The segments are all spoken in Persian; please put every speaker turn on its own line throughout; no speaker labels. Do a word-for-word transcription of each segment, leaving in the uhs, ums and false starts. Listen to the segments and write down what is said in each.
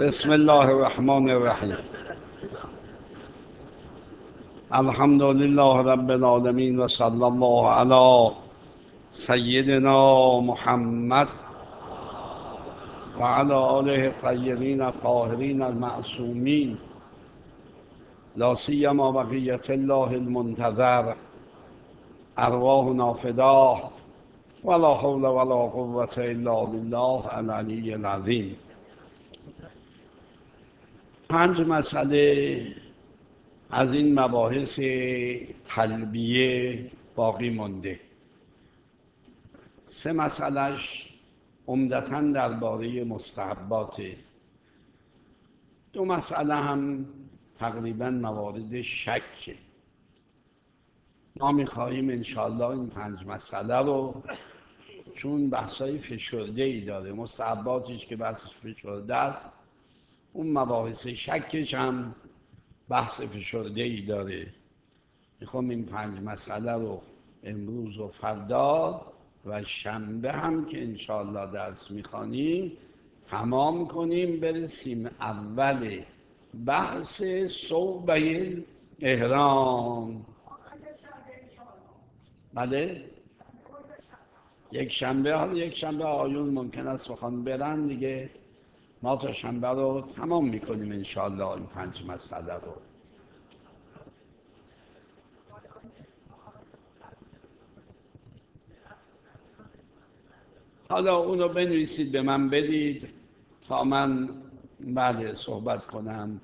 بسم الله الرحمن الرحیم. الحمد لله رب العالمین و صلی الله علی سیدنا محمد و علی آله الطیبین الطاهرین المعصومین، لا سیما بقیة الله المنتظر، ارواحنا فداه ولا حول ولا قوة الا بالله العلی العظیم. پنج مسئله از این مباحث تلبیه باقی مانده. سه مسئلهش عمدتاً درباره مستحباته. دو مسئله هم تقریباً موارد شکه. ما می‌خواهیم انشاءالله این پنج مسئله رو، چون بحثای فشرده‌ای داره، مستحباتش که بحث فشرده است، اون مباحث شکش هم بحث فشرده‌ای داره. میخوام این پنج مسئله رو امروز و فردا و شنبه هم که انشاءالله درس میخوانیم تمام کنیم، برسیم اول بحث صوبه احرام. بله؟ یک شنبه. حالا یک شنبه آیون ممکن است بخوان برن دیگه، ما تا شنبه رو تمام میکنیم انشاءالله این پنج مسئله رو. حالا اونو بنویسید به من بدید تا من بعد صحبت کنم.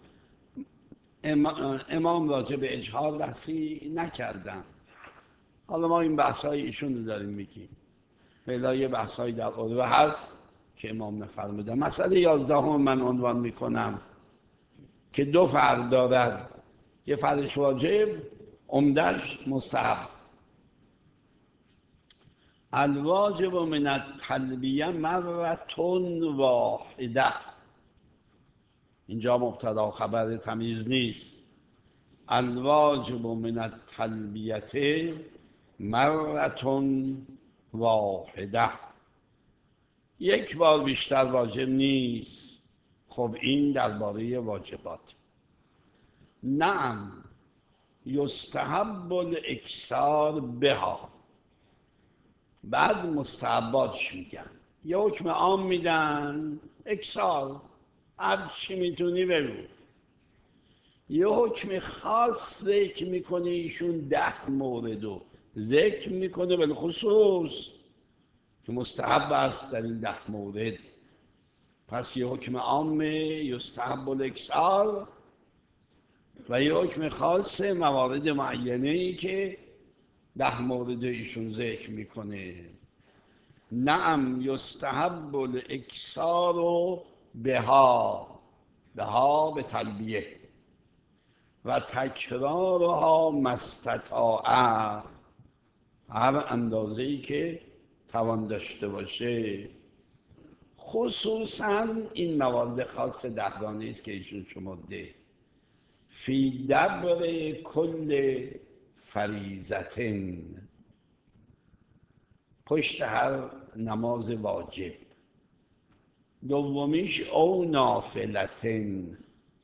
امام راجع به اجهار بحثی نکردم. حالا ما این بحثای ایشون رو داریم میگیم. فعلا یه بحثایی در عروه هست که امام نفرمودن. مسئله یازدهم من عنوان میکنم که دو فرق دارد، یه فرقش واجب، عمده‌اش مستحب. الواجب من التلبیه مرة واحده. اینجا مبتدا خبر تمیز نیست. الواجب من التلبیه مرة واحده، یک بار بیشتر واجب نیست. خب این درباره واجبات. نعم یستحب الاکثار بها. بعد مستحباتش میگن، یه حکم عام میدن، اکثار، هر چی میتونی بگو. یه حکم خاص ذکر میکنه ایشون، ده موردو ذکر میکنه بالخصوص که مستحب است در این ده مورد. پس یه حکم عام یستحب الاکثار و یه حکم خاص موارد معینه ای که ده مورد ایشون ذکر میکنه. نعم یستحب الاکثار بها، بها به تلبیه، و تکرارها ما استطاع، هر اندازه ای که توان داشته باشه. خصوصا این موارد خاص دهگانه است که ایشون شمرده. فی دبر کل فریضتن، پشت هر نماز واجب. دومیش او نافلتن،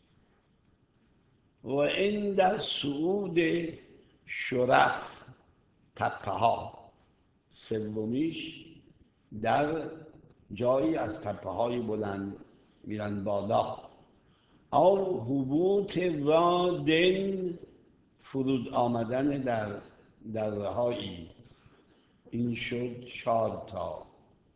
و عند صعود شرف، تپه ها. سومیش در جایی از تپه های بلند میرن بالا. او هبوط وادن، فرود آمدن در درهایی. این شد چهار تا.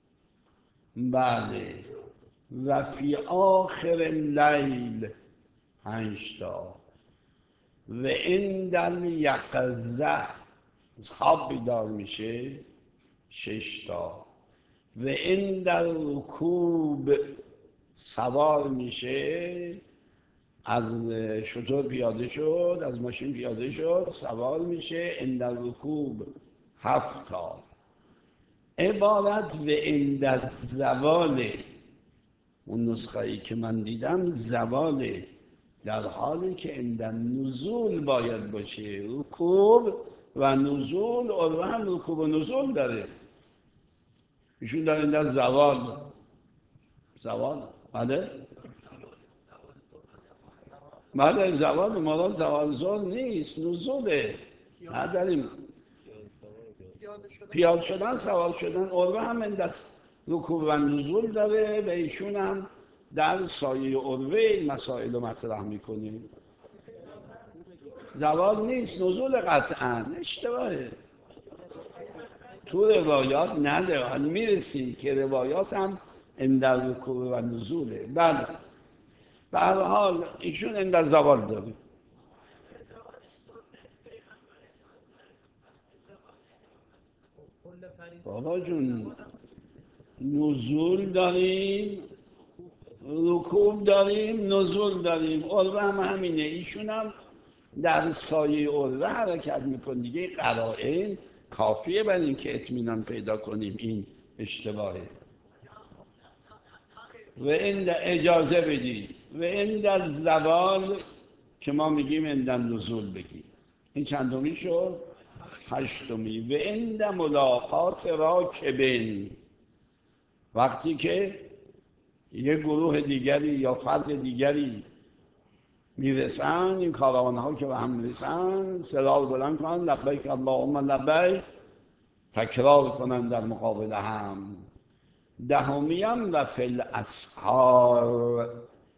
بله. و فی آخر اللیل، پنج تا. و عند الیقظه، از خواب بیدار میشه، شش تا. و عند الرکوب، سوار میشه، از شتر پیاده شد، از ماشین پیاده شد، سوار میشه، عند الرکوب، هفت تا. عبارت و عند الزوال، اون نسخه ای که من دیدم زوال، در حالی که عند نزول باید باشه. رکوب و نزول، عروه هم رکوب و نزول داره، ایشون در عند زوال. زوال بله. بعد زوال مراد زوال ظهر نیست، نزوله. نداریم پیاده شدن، سوال شدن. عروه هم این دست رکوب و نزول داره و ایشون هم در سایه عروه این مسائل رو مطرح میکنیم. زوال نیست، نزول قطعا. اشتباهه، تو روایات نداره. میرسیم که روایات هم این در رکوب و نزوله. بله به هر حال ایشون این در زوال داره. بابا جون نزول داریم، رکوب داریم، نزول داریم. عروه هم همینه، ایشون هم در سایه عروه حرکت میکنه دیگه. قرائن کافیه برای اینکه اطمینان پیدا کنیم این اشتباهه. و این اجازه بدید و این در زوال که ما میگیم این در نزول بگیم. این چندمی شد؟ هشتمی. و این در ملاقات راکبین، وقتی که یک گروه دیگری یا فرد دیگری میرسن، این کاروان ها که به هم میرسن صدا رو بلند کنن لبیک اللهم لبیک، تکرار کنن در مقابل هم. دهمیم و فی الاسحار.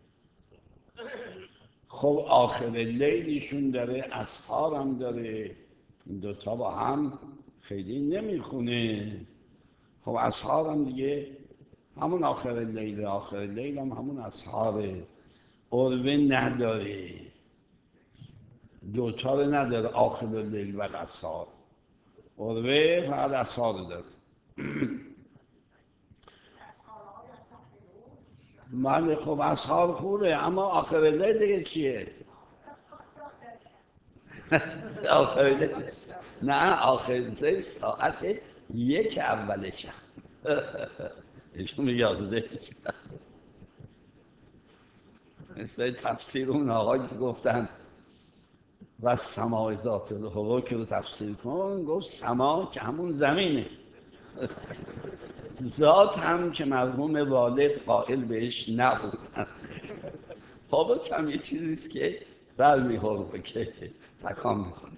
خب آخر لیلیشون داره، اسحار هم داره، این دوتا با هم خیلی نمیخونه. خب اسحار هم دیگه همون آخر لیل، آخر لیل هم همون اسحاره. عروه نداره، دوتا رو نداره، آخر لیل و اسحار. عروه فقط اسحار داره. من خب اسحار خوبه، اما آخر لیل دیگه چیه؟ آخر لیل نه، آخر لیل ساعت یک اولش ایشون یازده شد. مثل تفسیر اون آقای که گفتن و سماع ذات الحبک رو تفسیر کن، گفت سما که همون زمینه، ذات هم که مرحوم والد قائل بهش نبودن. حبک هم یه چیزیست که بر میخوره که تکان میکنه.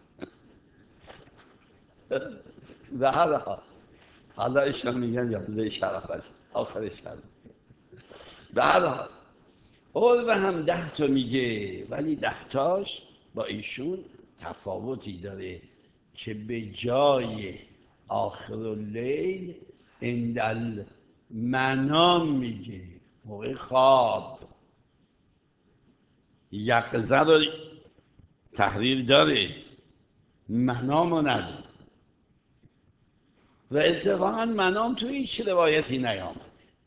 و هر حال حالا ایشان میگن یازده شرفت آخرش کرد. به هر حال عروه هم ده تا میگه، ولی ده تاش با ایشون تفاوتی داره که به جای آخر اللیل عند المنام میگه، موقع خواب. یقظه رو تحریر داره، منام رو نداره. و اتفاقا منام تو هیچ روایتی نیامد.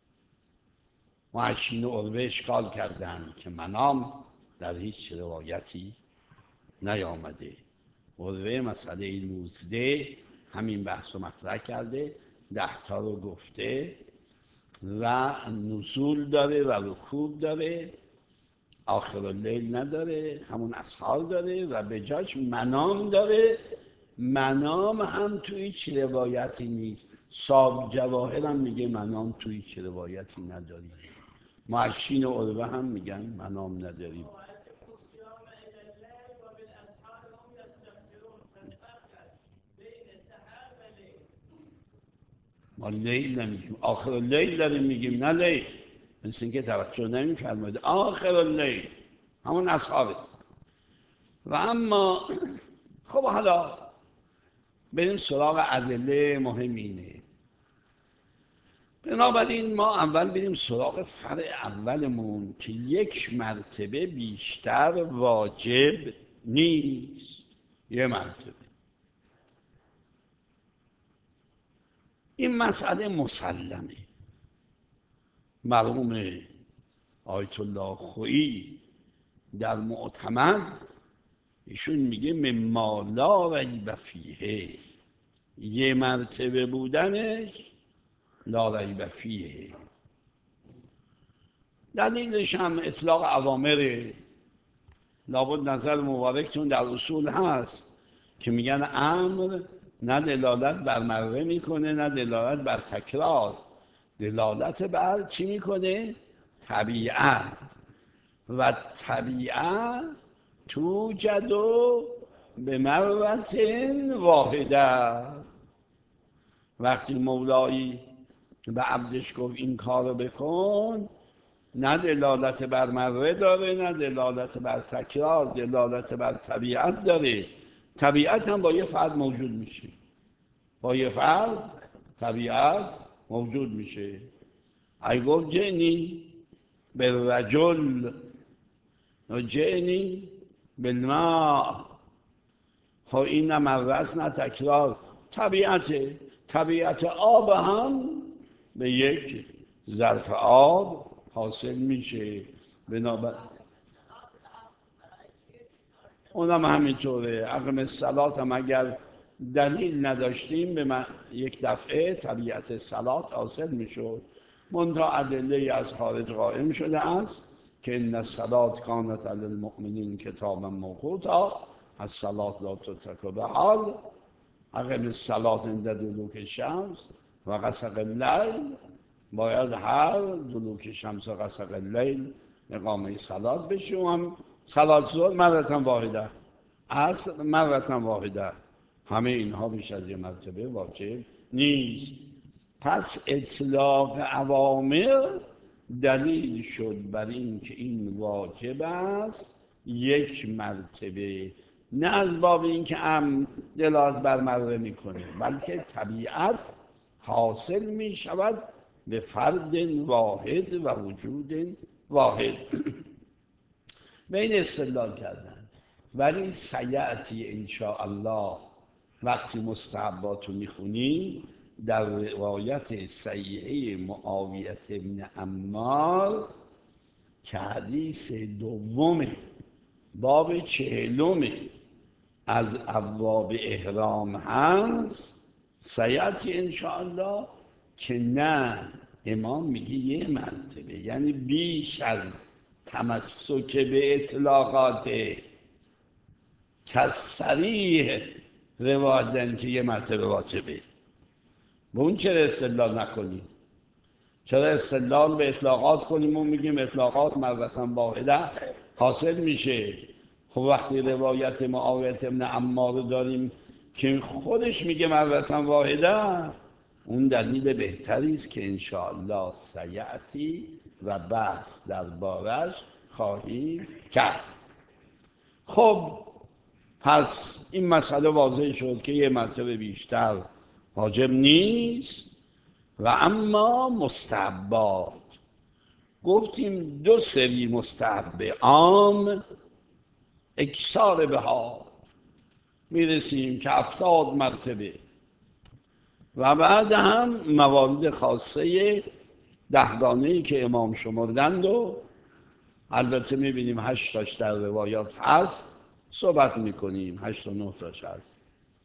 محشین عروه اشکال کردن که منام در هیچ روایتی نیامده. عروه مسئله نوزده همین بحث رو مطرح کرده، ده تا رو گفته و نزول داره و رکوب داره، آخر اللیل نداره، همون اسحار داره و به جاش منام داره. منام هم توی هیچ روایتی نیست. صاحب جواهر هم میگه منام توی هیچ روایتی نداری. محشین عروه هم میگن منام نداریم. ما لیل نمیگیم، آخر اللیل داریم میگیم، نه لیل. مثل اینکه توجه نمیفرمایید. آخر اللیل همون اسحاره. و اما خب حالا بریم سراغ ادله مهمینه. بنابراین ما اول بریم سراغ فرع اولمون که یک مرتبه بیشتر واجب نیست. یه مرتبه. این مسئله مسلمه. مرحوم آیت الله خویی در معتمد ایشون میگه مما لا ریب فیه، یه مرتبه بودنش لا ریب فیه. دلیلش هم اطلاق اوامره. لابد نظر مبارکتون در اصول هست که میگن امر نه دلالت بر مره میکنه نه دلالت بر تکرار، دلالت بر چی میکنه؟ طبیعت. و طبیعت توجد به مرت واحده. وقتی مولایی به عبدش گفت این کارو بکن، نه دلالت بر مره داره، نه دلالت بر تکرار، دلالت بر طبیعت داره. طبیعت هم با یه فرد موجود میشه، با یه فرد طبیعت موجود میشه. ای گفت جنی به رجل و جنی بالماء، خب این نه مره است نه تکرار، طبیعته. طبیعت آب هم به یک ظرف آب حاصل میشه. بنابراین اونم همینطوره. اقم الصلات هم اگر دلیل نداشتیم به من یک دفعه طبیعت صلات حاصل میشد. منتها ادله از خارج قائم شده است که ان الصلات کانت علی المؤمنین کتابا موقوتا، الصلات لا تترک بحال، اقم الصلات عند دلوک الشمس و غسق اللیل. باید هر دلوک شمس و غسق اللیل اقامه صلات بشه. و هم صلات ظهر مرتا واحده، عصر مرتا واحده. همه اینها بیش از یه مرتبه واجب نیست. پس اطلاق اوامر دلیل شد بر این که این واجب است یک مرتبه، نه از باب این که ام دلالت بر مره میکنه، بلکه طبیعت حاصل می شود به فرد واحد و وجود واحد. به این استدلال کردن. ولی سیأتی انشاءالله وقتی مستحبات رو میخونیم در روایت صحیحه معاویه بن عمار که حدیث دوم باب چهلم از ابواب احرام هست، سیأتی انشاءالله که نه، امام میگه یه مرتبه، یعنی بیش از تمسک به اطلاقات که صریح روایتن که یه مرتبه واجبه. به اون چرا استدلال نکنیم؟ چرا استدلال به اطلاقات کنیم و میگیم اطلاقات مرتا واحده حاصل میشه؟ خب وقتی روایت معاویه بن عمار داریم که خودش میگه مرتا واحده، اون دلیل بهتری است که انشاءالله سیأتی و بحث در بارش خواهیم کرد. خب پس این مسئله واضح شد که یه مرتبه بیشتر واجب نیست. و اما مستحبات گفتیم دو سری مستحب عام اکثار بها میرسیم که هفتاد مرتبه، و بعد هم موارد خاصه دهگانه‌ای که امام شمردند و البته میبینیم هشت تاش در روایات هست، صحبت میکنیم هشت و نه تاش هست.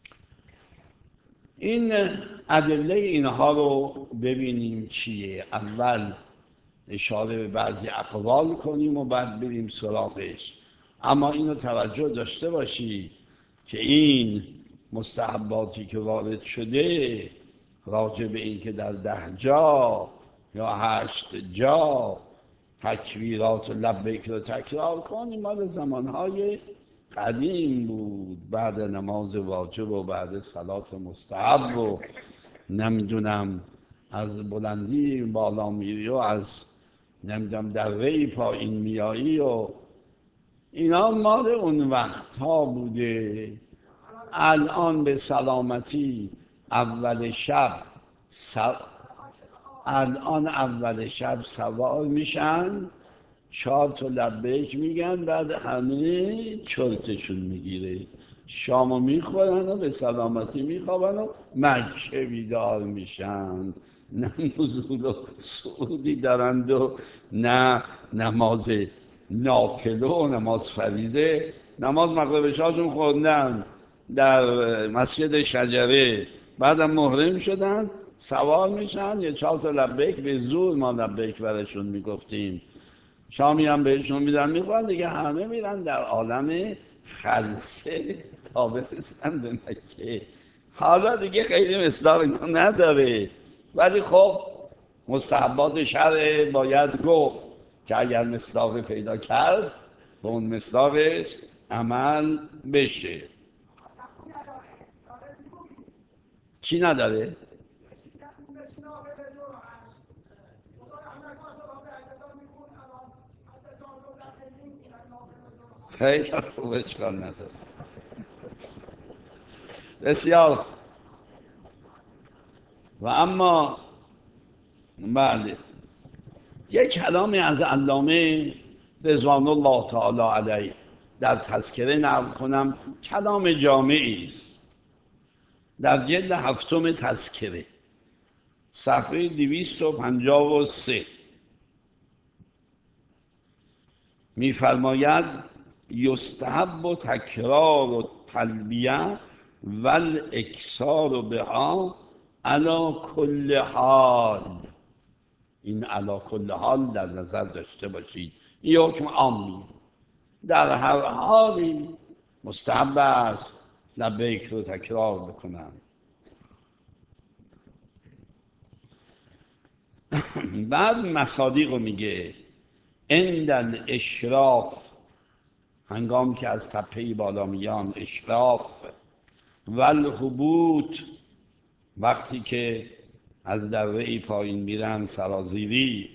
این ادله اینها رو ببینیم چیه. اول اشاره به بعضی اقوال کنیم و بعد بریم سراغش. اما اینو توجه داشته باشید که این مستحباتی که وارد شده راجع به این که در ده جا یا هشت جا تکبیرات و لبیک رو تکرار کنیم مال زمانهای قدیم بود، بعد نماز واجب و بعد صلات مستحب و نمیدونم از بلندی بالا میری و از نمیدونم دره پایین میایی و اینا مال اون وقت ها بوده. الان به سلامتی اول شب سب... الان اول شب سوار میشن، چهار تا لبیک میگن، بعد همه چرتشون میگیره، شامو میخورن و به سلامتی میخوابن و مکه بیدار میشن. نه نزول و صعودی دارند و نه نماز نافله و نماز فریضه. نماز مغرب شاشون خوندن در مسجد شجره، بعدم محرم شدن سوار میشن، یه چهار تا لبیک به زور ما لبیک برشون میگفتیم، شامی هم بهشون میدن میخوان دیگه، همه میرن در عالم خلصه تا برسن به مکه. حالا دیگه خیلی مصداق اینا نداره، ولی خب مستحبات شرع باید گفت که اگر مصداق پیدا کرد به اون مصداقش عمل بشه. چی نداره؟ خیلی خوب، اشکال نداره. بسیار. و اما بله، یک کلامی از علامه رضوان الله تعالی علیه در تذکره نقل کنم، کلام جامعی است. در جلد هفتم تذکره صفحه دویست و پنجاه و سه می‌فرماید یستحب و تکرار و تلبیه و الاکثار بها علی کل حال. این علی کل حال در نظر داشته باشید، این حکم عامی، در هر حالی مستحب است لبیک رو تکرار بکنم. بعد مصادیق رو میگه عند الاشراف، هنگام که از تپه بالا میان، اشراف و الهبوط، وقتی که از دره پایین میرن، سرازیری،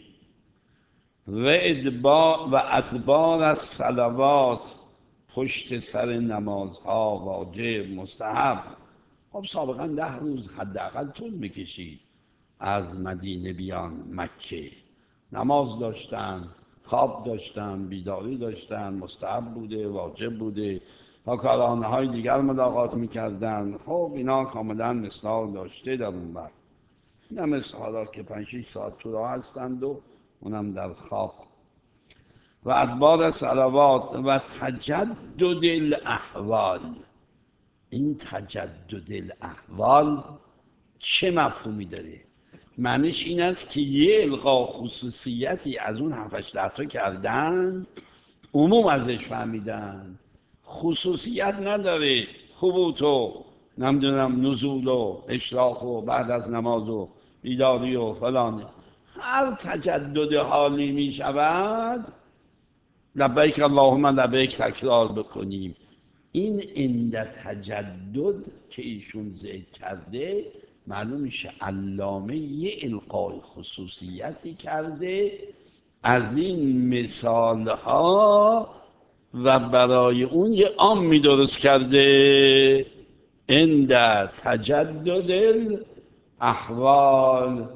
و ادبار و ادبار از صلوات، پشت سر نمازها واجب مستحب. خب سابقا ده روز حداقل طول میکشید از مدینه بیان مکه، نماز داشتن، خواب داشتن، بیداری داشتن، مستحب بوده، واجب بوده، با کارانه های دیگر ملاقات میکردن. خب اینا کاملا مثال داشته در اون وقت، نه مثل حالا که پنج شش ساعت تو راه هستند و اونم در خواب. و ادبار صلوات و تجدد الاحوال. این تجدد الاحوال چه مفهومی داره؟ معنیش این است که یه القا خصوصیتی از اون هفتش تا کردن، عموم ازش فهمیدن، خصوصیت نداره، خبوط و نمیدونم نزول و اشراق و بعد از نماز و بیداری و فلان. هر تجدد حالی می شود لبیک اللهم لبیک تکرار بکنیم. این عند تجدد که ایشون ذکر کرده، معلوم میشه علامه یه القای خصوصیتی کرده از این مثال ها و برای اون یه عامی درست کرده. عند تجدد الاحوال،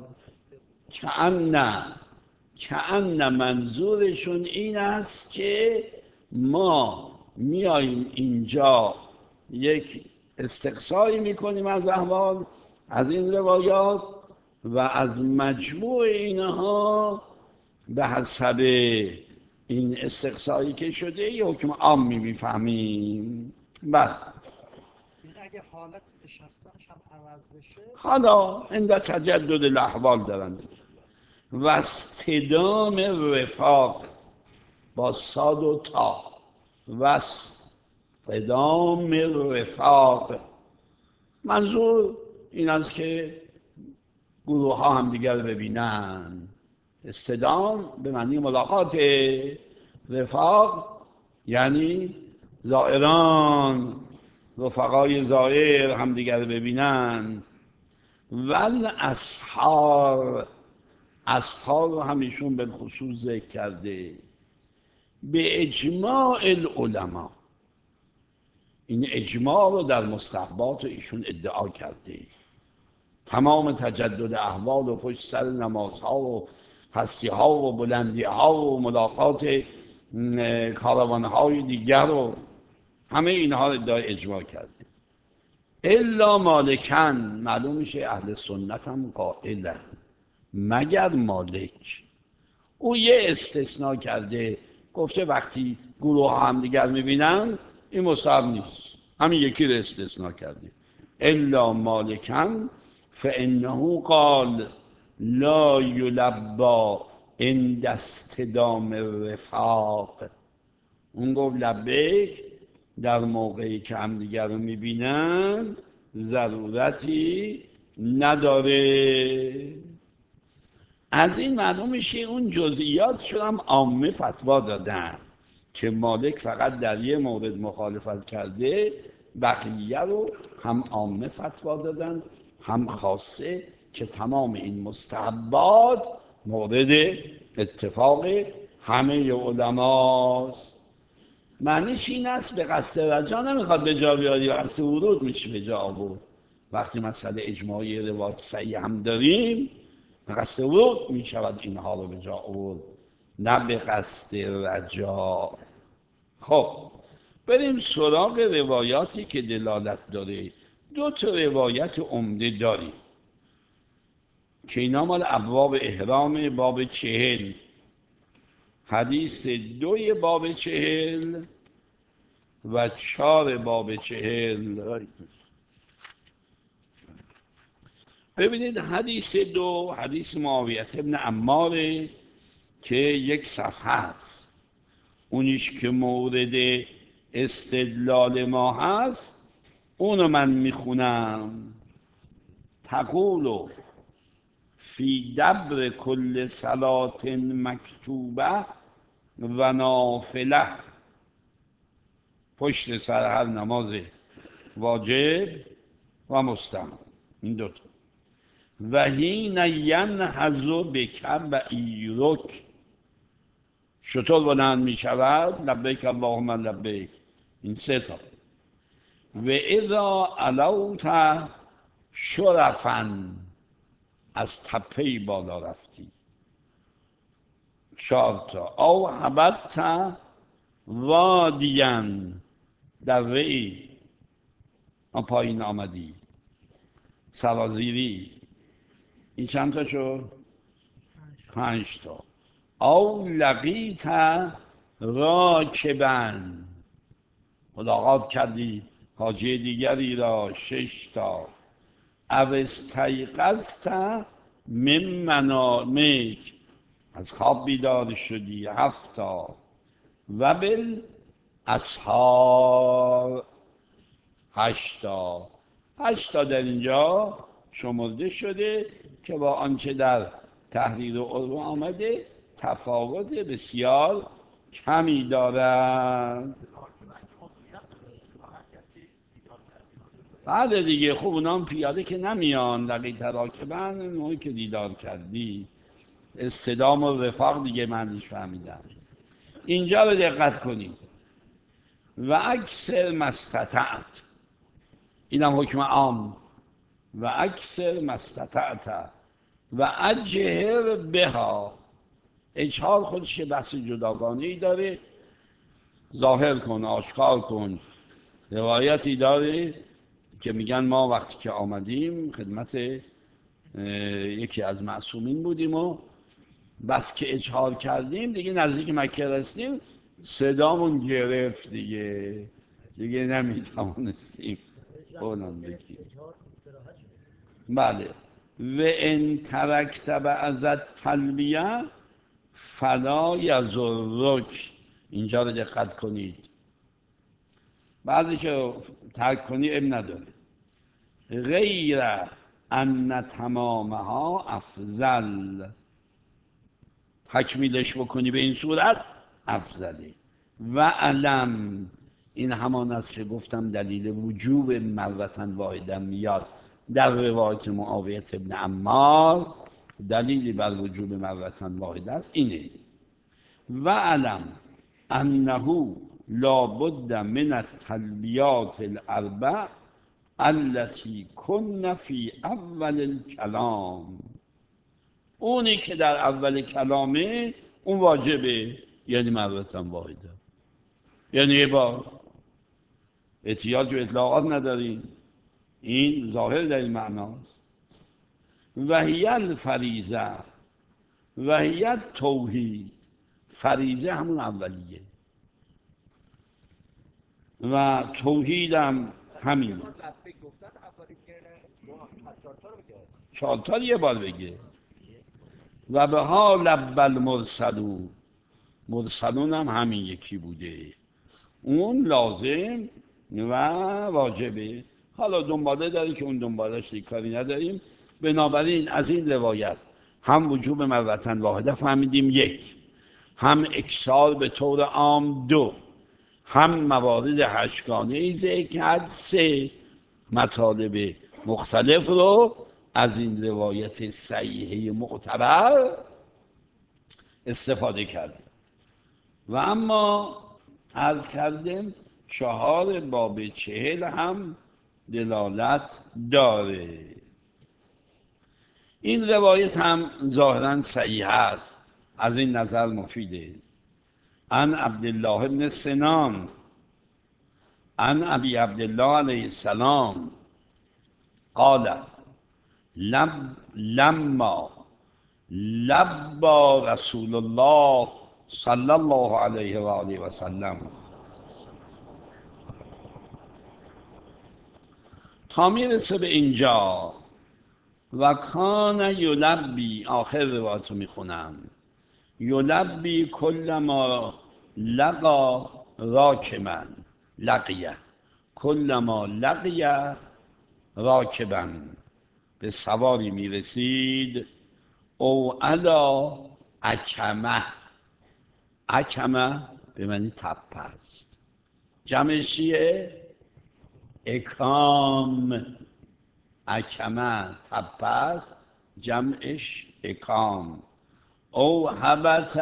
کأن کأن منظورشون این است که ما میاییم اینجا یک استقصایی میکنیم از احوال، از این روایات، و از مجموع اینها به حسب این استقصایی که شده یه حکم عامی میفهمیم. بعد
اگه حالت نشستنش هم عوض بشه،
حالا عند تجدد الاحوال دارن و استدام رفاق با صاد و تا، و استدام رفاق، منظور این است که گروه ها هم دیگر ببینن. استدام به معنی ملاقات، رفاق یعنی زائران، رفقای زائر هم دیگر ببینن. ول اسحار، اسحار رو هم ایشون بالخصوص ذکر کرده. به اجماع العلماء، این اجماع رو در مستحبات ایشون ادعا کرده. تمام تجدد احوال و پشت سر نمازها و هستی ها و بلندی ها و ملاقات کاروان های دیگر و همه اینها رو ادعای اجماع کرده. الا مالکن، معلوم میشه اهل سنت هم قائلن، مگر مالک. او یه استثناء کرده، گفته وقتی گروه ها هم دیگر میبینن این مصاب نیست، همین یکی رو استثناء کرده. الا مالکن فانه قال لا یلبا عند استدام الرفاق. اون گفت لبیک در موقعی که هم دیگر رو میبینن ضرورتی نداره. از این معلوم میشه اون جزئیات شدم عامه فتوا دادن که مالک فقط در یه مورد مخالفت کرده، بقیه رو هم عامه فتوا دادن هم خاصه که تمام این مستحبات مورد اتفاق همه علماست. معنیش این است به قصد رجا نمیخواد به جا بیاری، یا قصد ورود میشه به جا آورد. وقتی مسئله اجماعی روایت صحیح هم داریم به قصد ورود میشود اینها رو به جا آورد، نه به قصد رجا. خب بریم سراغ روایاتی که دلالت داره. دو تا روایت عمده داریم که اینا مال ابواب احرام باب چهل، حدیث دوی باب چهل و چهار باب چهل. ببینید حدیث دو حدیث معاویه ابن عماره که یک صفحه است، اونیش که مورد استدلال ما هست اونو من میخونم. تقول فی دبر کل صلات مکتوبه و نافله، پشت سر هر نماز واجب و مستحب، این دوتا. و حین ینهض بک و ایرک، شطور بلند می شود لبیک اللهم لبیک، این سه تا. و اذا علوت شرفا، از تپه بالا رفتی، چهار تا. او حبت وادیان، در وی پایین آمدی، سرازیری، این چند تا شد؟ پنج تا. او لقیت راکبن، ملاقات کردی حاجی دیگری را، شش تا. او استیقظت من منامک، از خواب بیدار شدی، هفت تا. و بال اسحار، هشت تا. هشت تا در اینجا شمرده شده که با آنچه در تحریر عروه آمده تفاوت بسیار کمی دارند. بعد دیگه خوب اونام پیاده که نمیان، دقیق تراکبن، اونایی که دیدار کردی، استدام و رفاق دیگه معنیش فهمیدم. اینجا رو دقت کنید. و اکثر مستطعت، اینم حکم عام. و اکثر مستطعت و اجهر بها، اجهار خودش بحث جداگانه‌ای داره، ظاهر کن، آشکار کن. روایتی داره که میگن ما وقتی که آمدیم خدمت یکی از معصومین بودیم و بس که اجهار کردیم دیگه نزدیک مکه رسیدیم صدامون گرفت، دیگه دیگه نمیتوانستیم اونم بگیم. بله. و ان ترکت بعض التلبیه فلا یضرک، اینجا رو دقت کنید. بعضی که ترک کنی اب نداره، غیر ان تمامها افضل، تکمیلش بکنی به این صورت افضله. و علم، این همان است که گفتم دلیل وجوب مرتن واحده میاد در روایت معاویه ابن عمار، دلیلی بر وجوب مرتن واحده است اینه. و علم انه لابد من التلبیات الاربع التي کن فی اول الکلام، اونی که در اول کلامه اون واجبه، یعنی مرتن واحده، یعنی یه بار، احتیاج و اطلاقات نداریم. این ظاهر در این معناست. و هی الفریضه و هی توحید، فریضه همون اولیه و توحید هم همین. چهار تا یه بار بگه. و به ها لب المرسلون، مرسلون هم همین یکی بوده، اون لازم و واجبه. حالا دنباله داره که اون دنبالش کاری نداریم. بنابراین از این روایت هم وجوب مرتن واحده فهمیدیم یک، هم اکثار به طور عام دو، هم موارد هشتگانه ای ذکر کرد سه، مطالب مختلف رو از این روایت صحیحه معتبر استفاده کرد. و اما عرض کردیم چهار باب چهل هم دلالت داره. این روایت هم ظاهرا صحیح است، از این نظر مفیده. عن عبدالله بن سنان عن ابی عبدالله علیه السلام قال لم لما لبى رسول الله صلی الله علیه و آله و سلم. تا میرسه به اینجا و کان یلبی، آخر روایت رو میخونم، یلبی کل ما لقا راکبا لقیه، کل ما لقیه راکبا، به سواری میرسید او علا اکمه، اکمه به معنی تپه است، جمعش چیه؟ اکام. اکمه تپه است، جمعش اکام. او هبت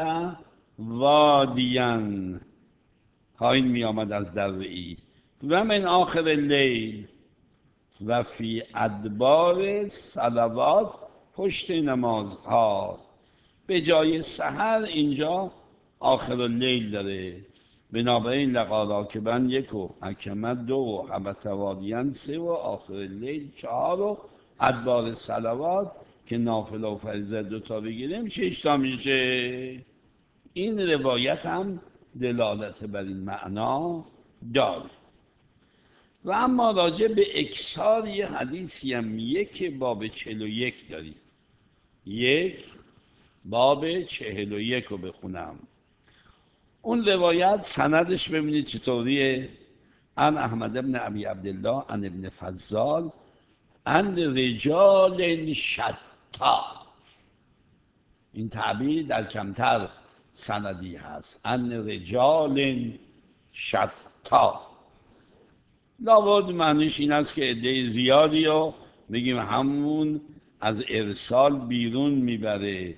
وادیان، پایین می آمد از دروی. و من آخر لیل و فی ادبار صلوات، پشت نمازها. به جای سحر اینجا آخر اللیل داره، بنابراین لقا راکبن یک و اکمه دو و هبت وادیان سه و آخر اللیل چهار و ادبار صلوات که نافله و فریضه دو تا بگیریم شش تا میشه. این روایت هم دلالت بر این معنا داره. و اما راجع به اکثار یه حدیثی هم یک باب چهل و یک داریم، یک باب چهل و یک رو بخونم. اون روایت سندش ببینید چطوریه. عن احمد بن ابی عبدالله عن ابن فضال عن رجال شتا، این تعبیر در کمتر سندی هست، عن رجال شتا. لابد معنیش این است که عده زیادی رو بگیم همون از ارسال بیرون میبره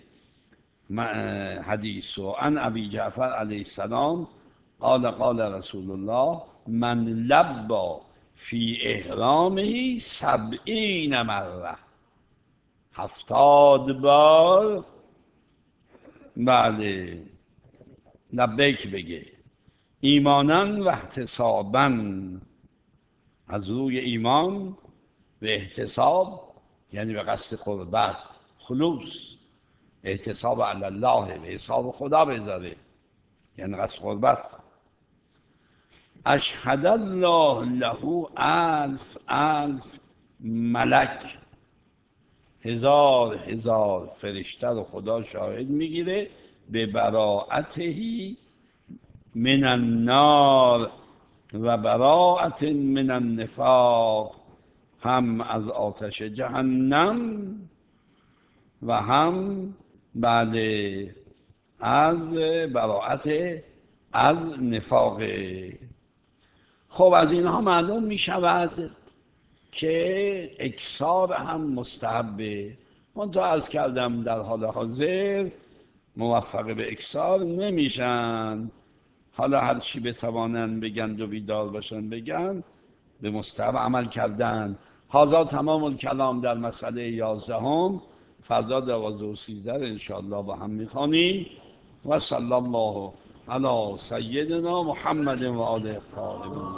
حدیث. و عن ابی جعفر علیه السلام قال قال رسول الله من لبا فی احرامه سبعین مره، هفتاد بار بله لبیک بگه، ایمانا و احتسابا، از روی ایمان و احتساب یعنی به قصد قربت، خلوص، احتساب علی الله، به حساب خدا بذاره یعنی قصد قربت. اشهد الله له الف الف ملک، هزار هزار فرشته رو خدا شاهد میگیره به براءته من النار و براءت من النفاق، هم از آتش جهنم و هم بعد از براءت از نفاق. خب از اینها معلوم می شود که اکثار هم مستحبه. من تو عرض کردم در حال حاضر موفق به اکثار نمیشن، حالا هر چی بتوانن بگن و بیدار باشن بگن، به مستحب عمل کردن. هذا تمام الکلام در مسئله یازدهم. فردا دوازده و سیزده انشاءالله با هم میخوانیم. و صلی الله علی سیدنا محمد و آله الطاهرین.